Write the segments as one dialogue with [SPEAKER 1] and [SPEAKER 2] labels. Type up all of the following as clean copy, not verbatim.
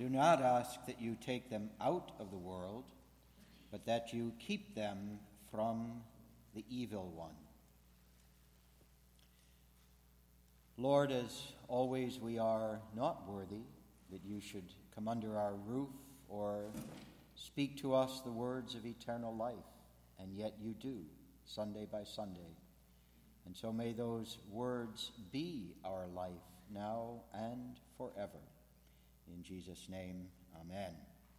[SPEAKER 1] do not ask that you take them out of the world, but that you keep them from the evil one. Lord, as always, we are not worthy that you should come under our roof or speak to us the words of eternal life, and yet you do, Sunday by Sunday. And so may those words be our life now and forever. In Jesus' name, amen.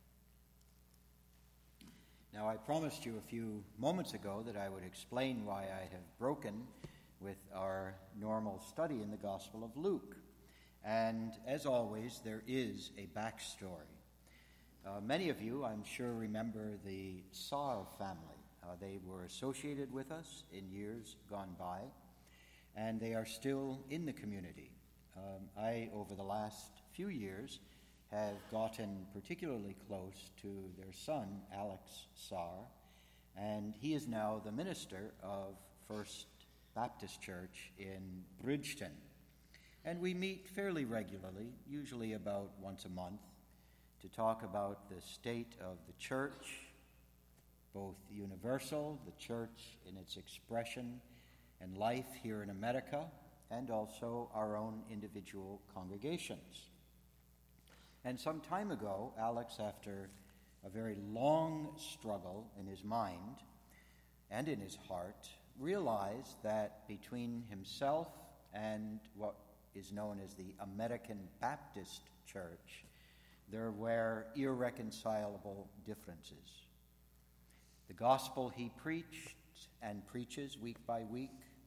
[SPEAKER 1] Now, I promised you a few moments ago that I would explain why I have broken with our normal study in the Gospel of Luke. And as always, there is a backstory. Many of you, I'm sure, remember the Saar family. They were associated with us in years gone by, and they are still in the community. I, over the last few years, have gotten particularly close to their son, Alex Saar, and he is now the minister of First Baptist Church in Bridgeton. And we meet fairly regularly, usually about once a month, to talk about the state of the church, both universal, the church in its expression and life here in America, and also our own individual congregations. And some time ago, Alex, after a very long struggle in his mind and in his heart, realized that between himself and what is known as the American Baptist Church, there were irreconcilable differences. The gospel he preached and preaches week by week,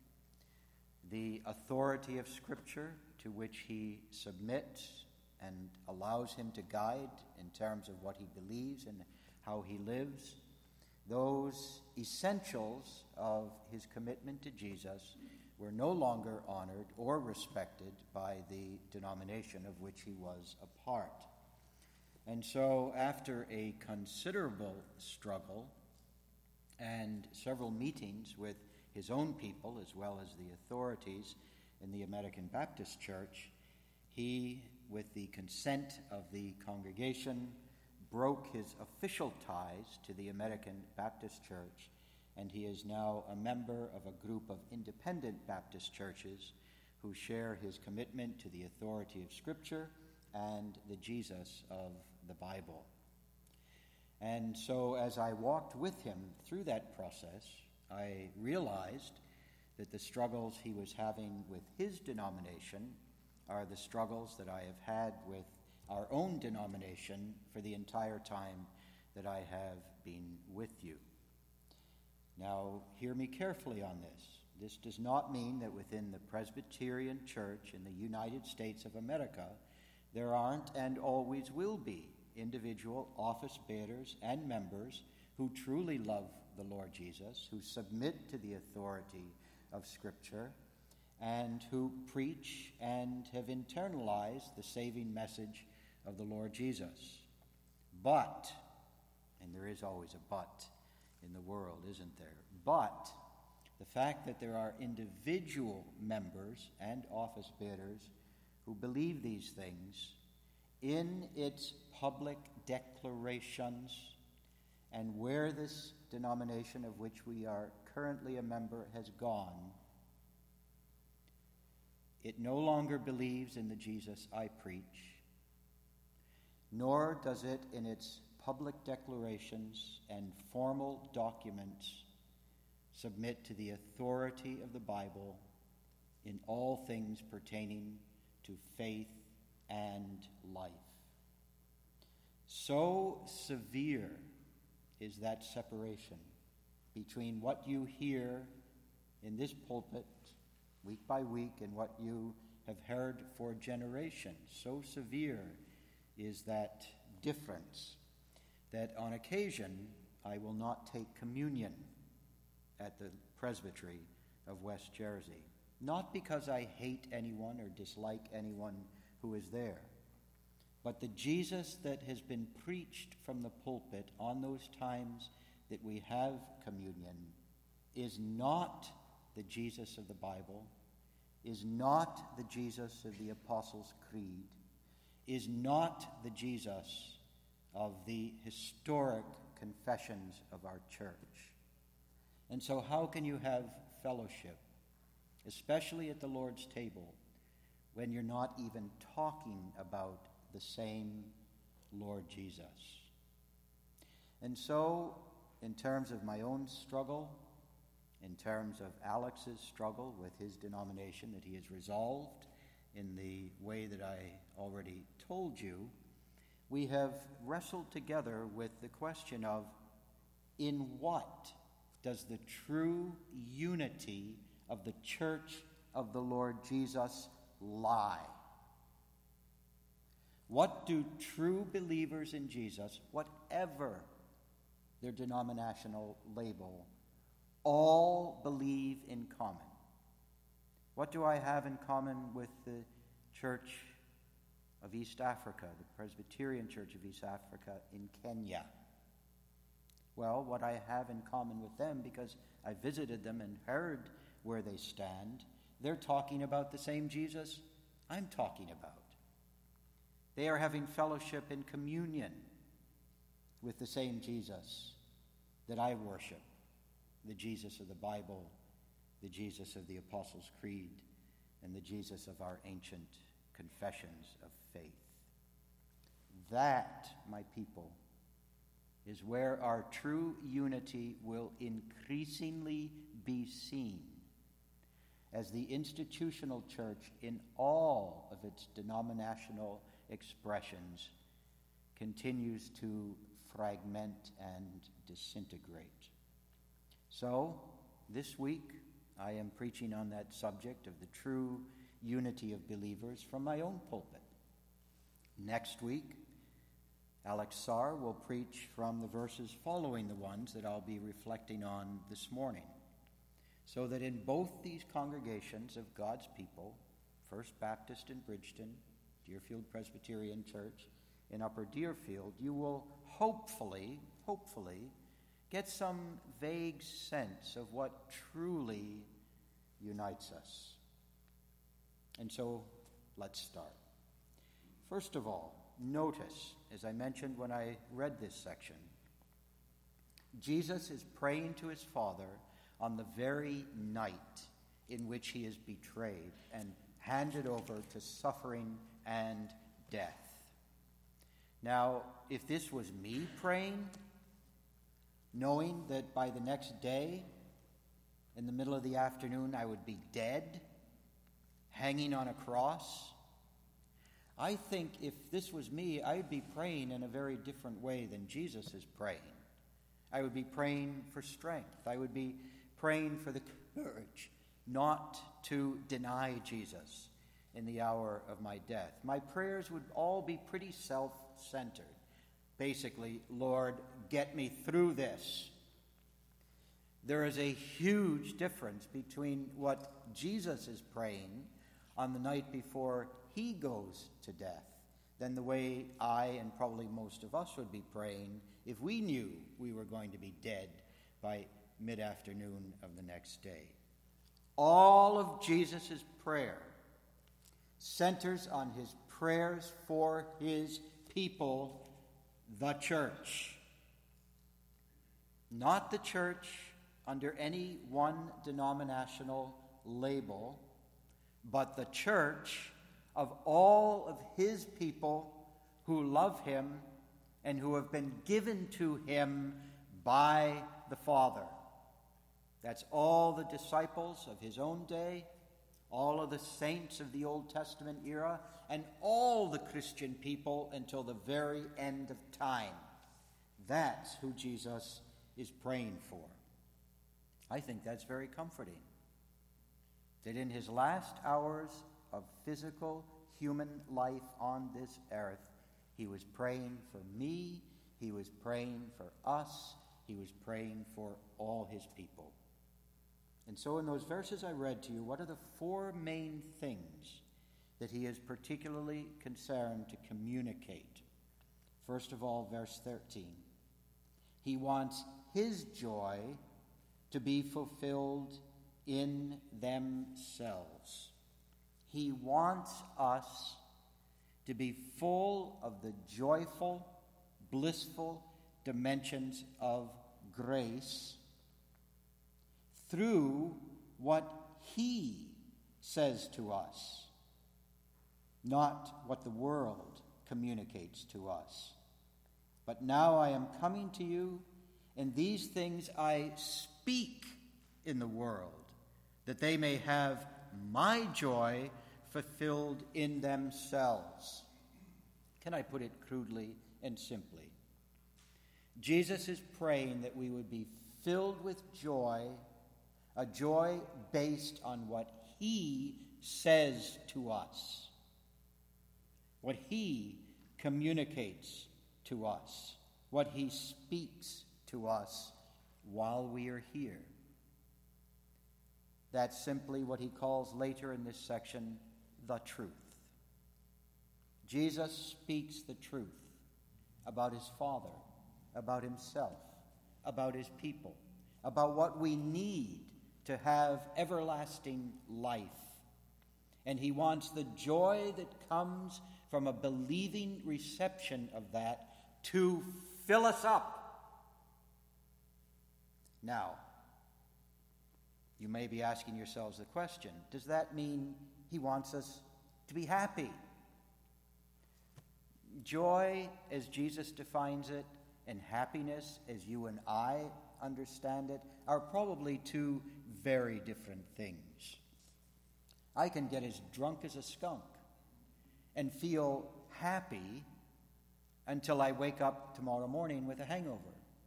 [SPEAKER 1] the authority of Scripture to which he submits and allows him to guide in terms of what he believes and how he lives, those essentials of his commitment to Jesus were no longer honored or respected by the denomination of which he was a part. And so, after a considerable struggle and several meetings with his own people as well as the authorities in the American Baptist Church, he, with the consent of the congregation, broke his official ties to the American Baptist Church, and he is now a member of a group of independent Baptist churches who share his commitment to the authority of Scripture and the Jesus of the Bible. And so as I walked with him through that process, I realized that the struggles he was having with his denomination are the struggles that I have had with our own denomination for the entire time that I have been with you. Now, hear me carefully on this. This does not mean that within the Presbyterian Church in the United States of America, there aren't and always will be individual office bearers and members who truly love the Lord Jesus, who submit to the authority of Scripture, and who preach and have internalized the saving message of the Lord Jesus. But, and there is always a but in the world, isn't there? But the fact that there are individual members and office bearers who believe these things in its public declarations, and where this denomination of which we are currently a member has gone, it no longer believes in the Jesus I preach, nor does it in its public declarations and formal documents submit to the authority of the Bible in all things pertaining to faith and life. So severe is that separation between what you hear in this pulpit week by week and what you have heard for generations. So severe is that difference that on occasion I will not take communion at the presbytery of West Jersey. Not because I hate anyone or dislike anyone who is there, but the Jesus that has been preached from the pulpit on those times that we have communion is not the Jesus of the Bible, is not the Jesus of the Apostles' Creed, is not the Jesus of the historic confessions of our church. And so how can you have fellowship, especially at the Lord's table, when you're not even talking about the same Lord Jesus? And so, in terms of my own struggle, in terms of Alex's struggle with his denomination that he has resolved in the way that I already told you, we have wrestled together with the question of, in what does the true unity of the Church of the Lord Jesus lie? What do true believers in Jesus, whatever their denominational label, all believe in common? What do I have in common with the Church of East Africa, the Presbyterian Church of East Africa in Kenya? Well, what I have in common with them, because I visited them and heard where they stand, they're talking about the same Jesus I'm talking about. They are having fellowship in communion with the same Jesus that I worship, the Jesus of the Bible, the Jesus of the Apostles' Creed, and the Jesus of our ancient confessions of faith. That, my people, is where our true unity will increasingly be seen, as the institutional church in all of its denominational expressions continues to fragment and disintegrate. So, this week, I am preaching on that subject of the true unity of believers from my own pulpit. Next week, Alex Sarr will preach from the verses following the ones that I'll be reflecting on this morning, so that in both these congregations of God's people, First Baptist in Bridgeton, Deerfield Presbyterian Church in Upper Deerfield, you will hopefully get some vague sense of what truly unites us. And so, let's start. First of all, notice, as I mentioned when I read this section, Jesus is praying to his Father on the very night in which he is betrayed and handed over to suffering and death. Now, if this was me praying, knowing that by the next day, in the middle of the afternoon, I would be dead, hanging on a cross, I think if this was me, I would be praying in a very different way than Jesus is praying. I would be praying for strength. I would be praying for the courage not to deny Jesus in the hour of my death. My prayers would all be pretty self-centered. Basically, Lord, get me through this. There is a huge difference between what Jesus is praying on the night before he goes to death than the way I and probably most of us would be praying if we knew we were going to be dead by mid-afternoon of the next day. All of Jesus' prayer centers on his prayers for his people, the church. Not the church under any one denominational label, but the church of all of his people who love him and who have been given to him by the Father. That's all the disciples of his own day, all of the saints of the Old Testament era, and all the Christian people until the very end of time. That's who Jesus is praying for. I think that's very comforting. That in his last hours of physical human life on this earth, he was praying for me, he was praying for us, he was praying for all his people. And so in those verses I read to you, what are the four main things that he is particularly concerned to communicate? First of all, verse 13. He wants his joy to be fulfilled in themselves. He wants us to be full of the joyful, blissful dimensions of grace through what he says to us, not what the world communicates to us. But now I am coming to you, and these things I speak in the world, that they may have my joy fulfilled in themselves. Can I put it crudely and simply? Jesus is praying that we would be filled with joy, a joy based on what he says to us, what he communicates to us, what he speaks to us while we are here. That's simply what he calls later in this section the truth. Jesus speaks the truth about his Father, about himself, about his people, about what we need to have everlasting life. And he wants the joy that comes from a believing reception of that to fill us up. Now, you may be asking yourselves the question, does that mean he wants us to be happy? Joy, as Jesus defines it, and happiness, as you and I understand it, are probably two very different things. I can get as drunk as a skunk and feel happy until I wake up tomorrow morning with a hangover.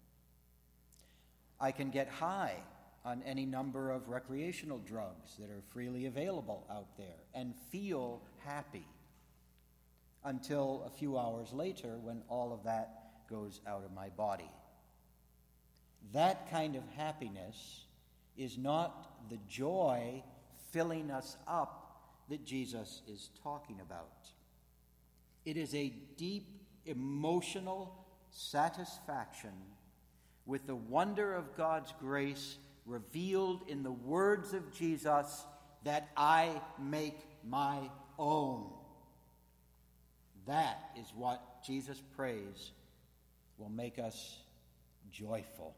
[SPEAKER 1] I can get high on any number of recreational drugs that are freely available out there and feel happy until a few hours later when all of that goes out of my body. That kind of happiness is not the joy filling us up that Jesus is talking about. It is a deep emotional satisfaction with the wonder of God's grace revealed in the words of Jesus that I make my own. That is what Jesus prays will make us joyful.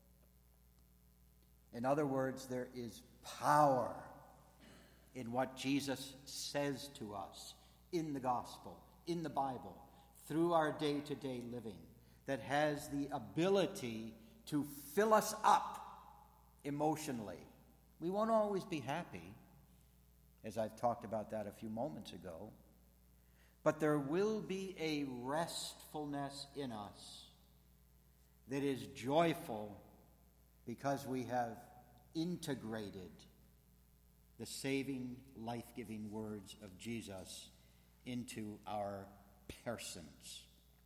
[SPEAKER 1] In other words, there is power in what Jesus says to us in the gospel, in the Bible, through our day-to-day living, that has the ability to fill us up emotionally. We won't always be happy, as I've talked about that a few moments ago, but there will be a restfulness in us that is joyful because we have integrated the saving, life-giving words of Jesus into our persons.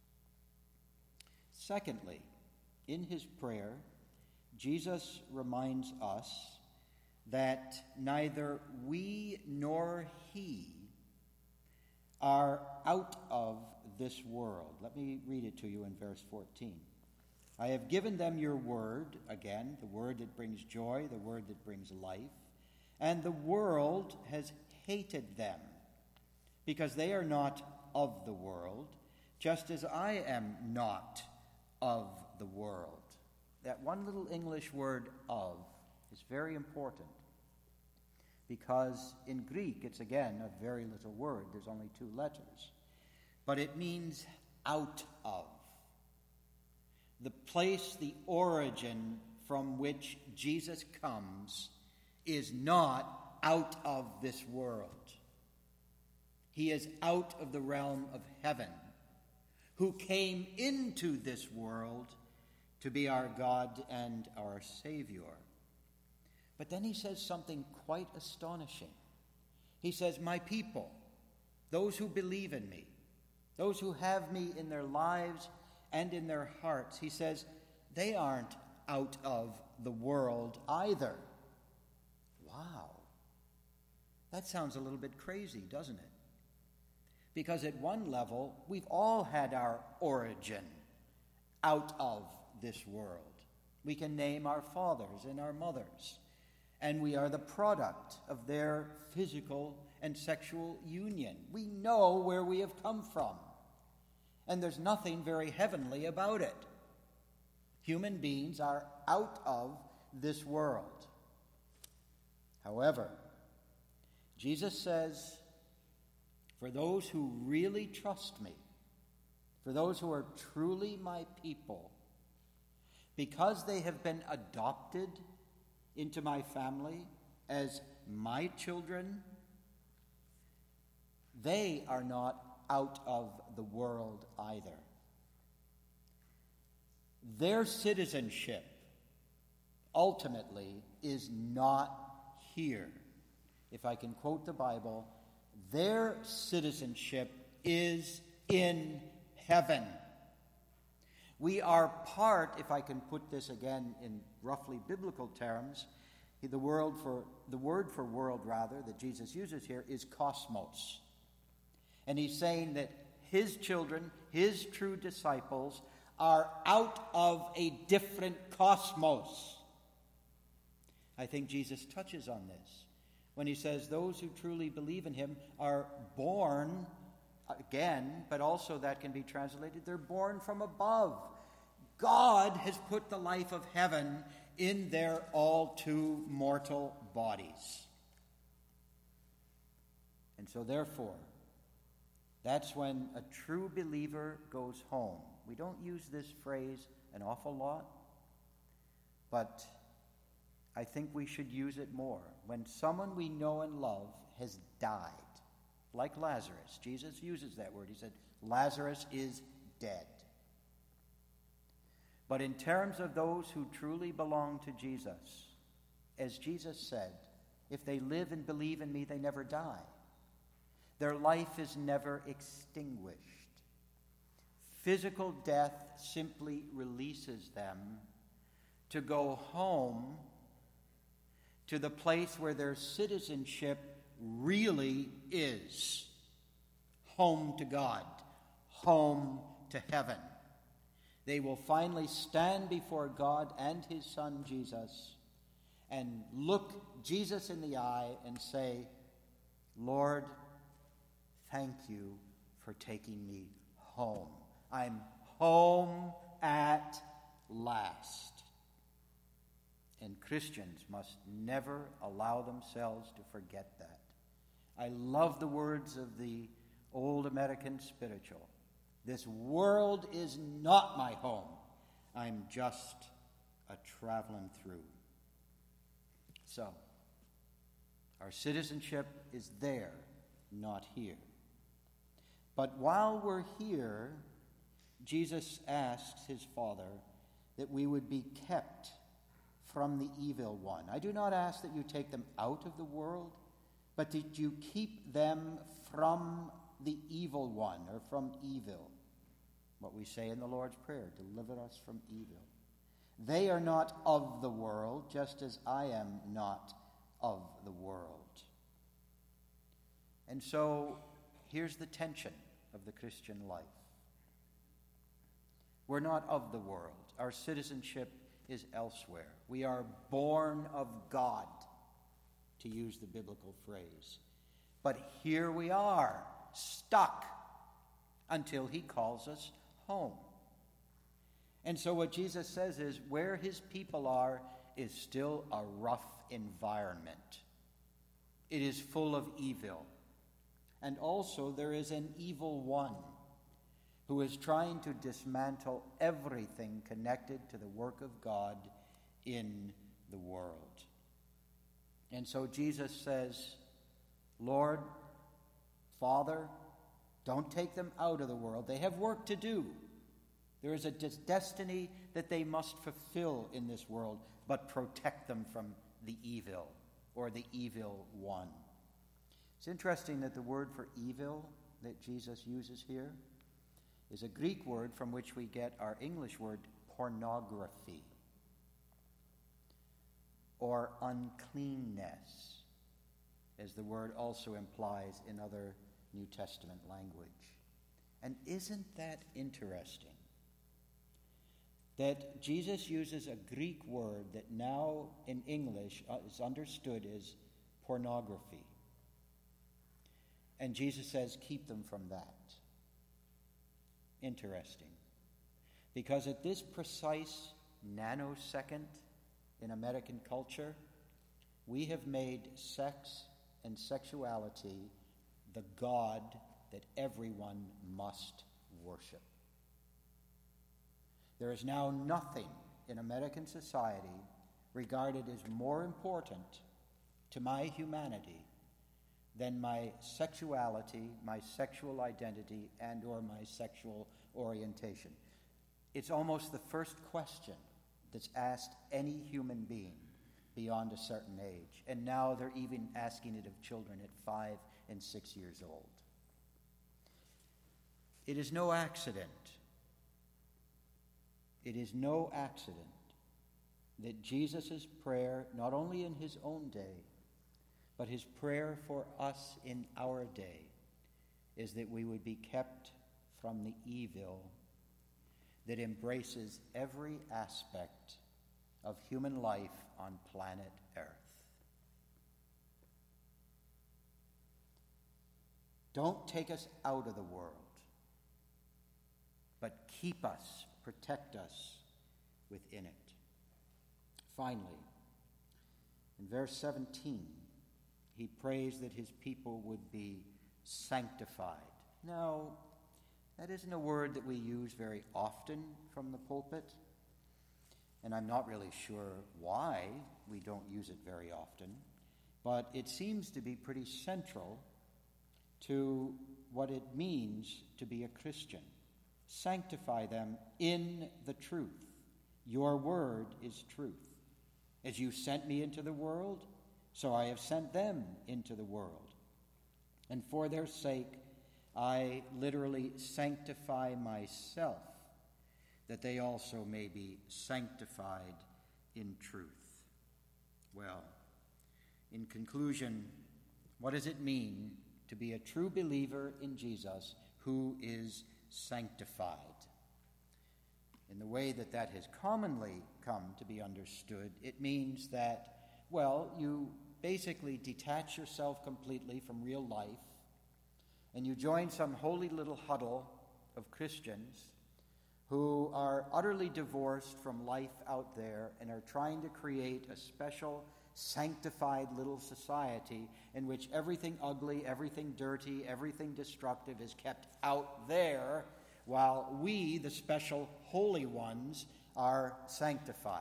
[SPEAKER 1] Secondly, in his prayer, Jesus reminds us that neither we nor he are out of this world. Let me read it to you in verse 14. I have given them your word, again, the word that brings joy, the word that brings life, and the world has hated them, because they are not of the world, just as I am not of the world. That one little English word of is very important, because in Greek it's again a very little word. There's only 2 letters. But it means out of. The place, the origin from which Jesus comes is not out of this world. He is out of the realm of heaven, who came into this world to be our God and our Savior. But then he says something quite astonishing. He says, my people, those who believe in me, those who have me in their lives and in their hearts, he says, they aren't out of the world either. Wow. That sounds a little bit crazy, doesn't it? Because at one level, we've all had our origin out of this world. We can name our fathers and our mothers. and we are the product of their physical and sexual union. We know where we have come from, and there's nothing very heavenly about it. Human beings are out of this world. However, Jesus says, for those who really trust me, for those who are truly my people, because they have been adopted into my family as my children, they are not out of the world either. Their citizenship ultimately is not here. If I can quote the Bible, their citizenship is in heaven. We are part, if I can put this again in roughly biblical terms, the word for world that Jesus uses here is cosmos. And he's saying that his children, his true disciples, are out of a different cosmos. I think Jesus touches on this when he says those who truly believe in him are born again, but also that can be translated, they're born from above. God has put the life of heaven in their all too mortal bodies. And so therefore, that's when a true believer goes home. We don't use this phrase an awful lot, but I think we should use it more. When someone we know and love has died, like Lazarus, Jesus uses that word. He said, Lazarus is dead. But in terms of those who truly belong to Jesus, as Jesus said, if they live and believe in me, they never die. Their life is never extinguished. Physical death simply releases them to go home to the place where their citizenship really is. Home to God, home to heaven. They will finally stand before God and his Son Jesus and look Jesus in the eye and say, Lord, thank you for taking me home. I'm home at last. And Christians must never allow themselves to forget that. I love the words of the old American spiritual. This world is not my home. I'm just a traveling through. So, our citizenship is there, not here. But while we're here, Jesus asks his Father that we would be kept from the evil one. I do not ask that you take them out of the world, but that you keep them from the evil one, or from evil. What we say in the Lord's Prayer, deliver us from evil. They are not of the world, just as I am not of the world. And so, here's the tension of the Christian life. We're not of the world. Our citizenship is elsewhere. We are born of God, to use the biblical phrase. But here we are, stuck, until he calls us home. And so what Jesus says is, where his people are is still a rough environment. It is full of evil. And also there is an evil one who is trying to dismantle everything connected to the work of God in the world. And so Jesus says, Lord, Father, don't take them out of the world. They have work to do. There is a destiny that they must fulfill in this world, but protect them from the evil, or the evil one. It's interesting that the word for evil that Jesus uses here is a Greek word from which we get our English word pornography, or uncleanness, as the word also implies in other New Testament language. And isn't that interesting? that Jesus uses a Greek word that now in English is understood as pornography. And Jesus says, keep them from that. Interesting. Because at this precise nanosecond in American culture, we have made sex and sexuality the God that everyone must worship. There is now nothing in American society regarded as more important to my humanity than my sexuality, my sexual identity, and or my sexual orientation. It's almost the first question that's asked any human being beyond a certain age. And now they're even asking it of children at 5 and 6 years old. It is no accident. It is no accident that Jesus' prayer, not only in his own day, but his prayer for us in our day, is that we would be kept from the evil that embraces every aspect of human life on planet Earth. Don't take us out of the world, but keep us, protect us within it. Finally, in verse 17, he prays that his people would be sanctified. Now, that isn't a word that we use very often from the pulpit, and I'm not really sure why we don't use it very often, but it seems to be pretty central to what it means to be a Christian. Sanctify them in the truth. Your word is truth. As you sent me into the world, so I have sent them into the world. And for their sake, I literally sanctify myself, that they also may be sanctified in truth. Well, in conclusion, what does it mean to be a true believer in Jesus who is sanctified? In the way that that has commonly come to be understood, it means that, well, you basically detach yourself completely from real life, and you join some holy little huddle of Christians who are utterly divorced from life out there and are trying to create a special, sanctified little society in which everything ugly, everything dirty, everything destructive is kept out there, while we, the special holy ones, are sanctified.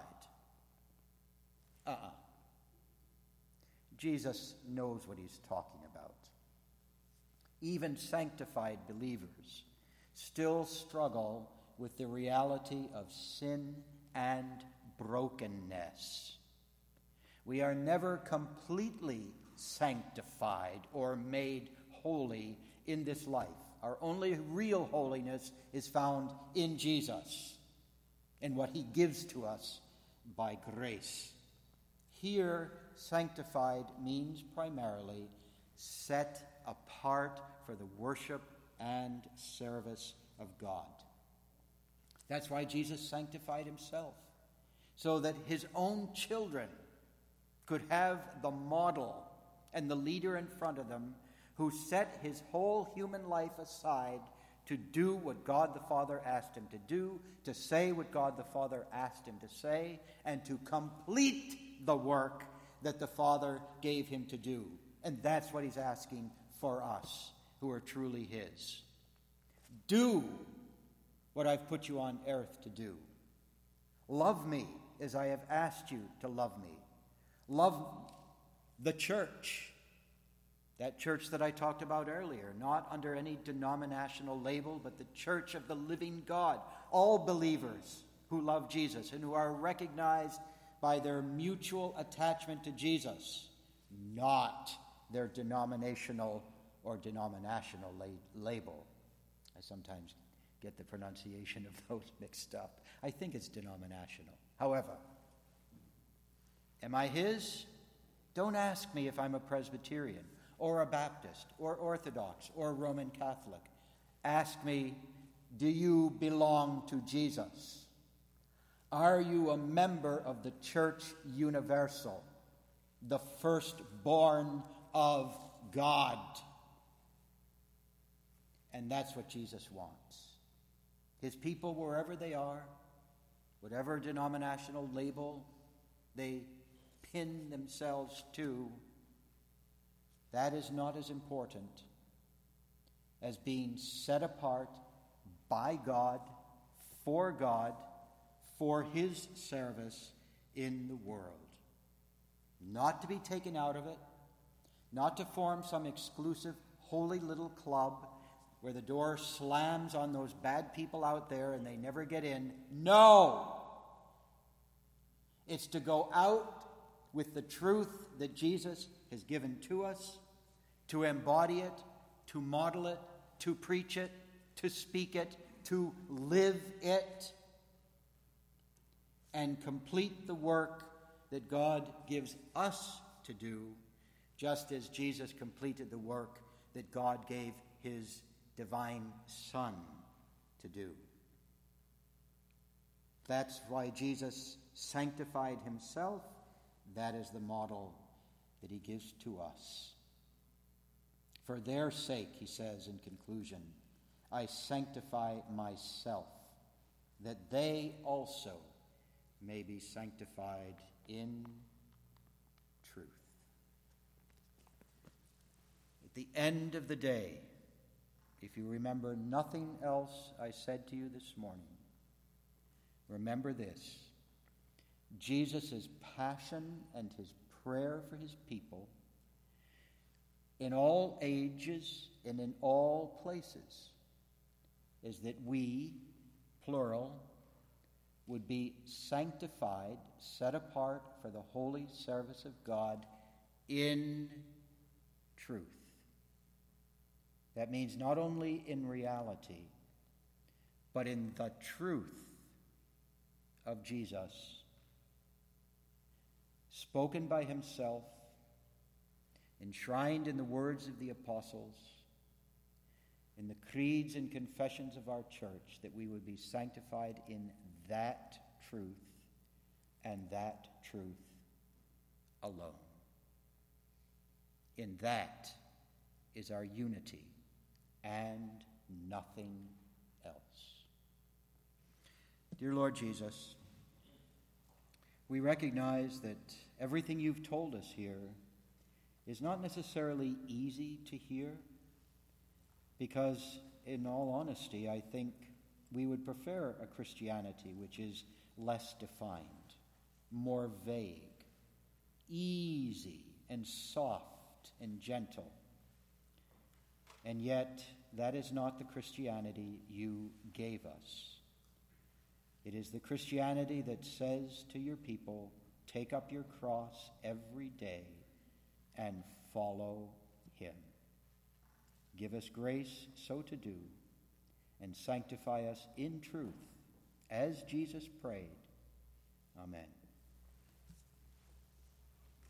[SPEAKER 1] Jesus knows what he's talking about. Even sanctified believers still struggle with the reality of sin and brokenness. We are never completely sanctified or made holy in this life. Our only real holiness is found in Jesus and what he gives to us by grace. Here, sanctified means primarily set apart for the worship and service of God. That's why Jesus sanctified himself, so that his own children could have the model and the leader in front of them who set his whole human life aside to do what God the Father asked him to do, to say what God the Father asked him to say, and to complete the work that the Father gave him to do. And that's what he's asking for us who are truly his. Do what I've put you on earth to do. Love me as I have asked you to love me. Love the church. That church that I talked about earlier, not under any denominational label, but the church of the living God. All believers who love Jesus and who are recognized by their mutual attachment to Jesus, not their denominational or denominational label. I sometimes get the pronunciation of those mixed up. I think it's denominational. However, am I his? Don't ask me if I'm a Presbyterian or a Baptist or Orthodox or Roman Catholic. Ask me, do you belong to Jesus? Are you a member of the Church Universal, the firstborn of God? And that's what Jesus wants. His people, wherever they are, whatever denominational label they pin themselves to, that is not as important as being set apart by God, for His service in the world. Not to be taken out of it, not to form some exclusive holy little club where the door slams on those bad people out there and they never get in. No! It's to go out with the truth that Jesus has given to us, to embody it, to model it, to preach it, to speak it, to live it, and complete the work that God gives us to do, just as Jesus completed the work that God gave His divine Son to do. That's why Jesus sanctified Himself. That is the model that He gives to us. For their sake, He says in conclusion, I sanctify myself, that they also may be sanctified in truth. At the end of the day, if you remember nothing else I said to you this morning, remember this: Jesus' passion and His prayer for His people in all ages and in all places is that we, plural, would be sanctified, set apart for the holy service of God in truth. That means not only in reality, but in the truth of Jesus, spoken by Himself, enshrined in the words of the apostles, in the creeds and confessions of our church, that we would be sanctified in that truth and that truth alone. In that is our unity and nothing else. Dear Lord Jesus, we recognize that everything You've told us here is not necessarily easy to hear, because, in all honesty, I think we would prefer a Christianity which is less defined, more vague, easy and soft and gentle. And yet, that is not the Christianity You gave us. It is the Christianity that says to Your people, take up your cross every day and follow Him. Give us grace so to do, and sanctify us in truth, as Jesus prayed. Amen.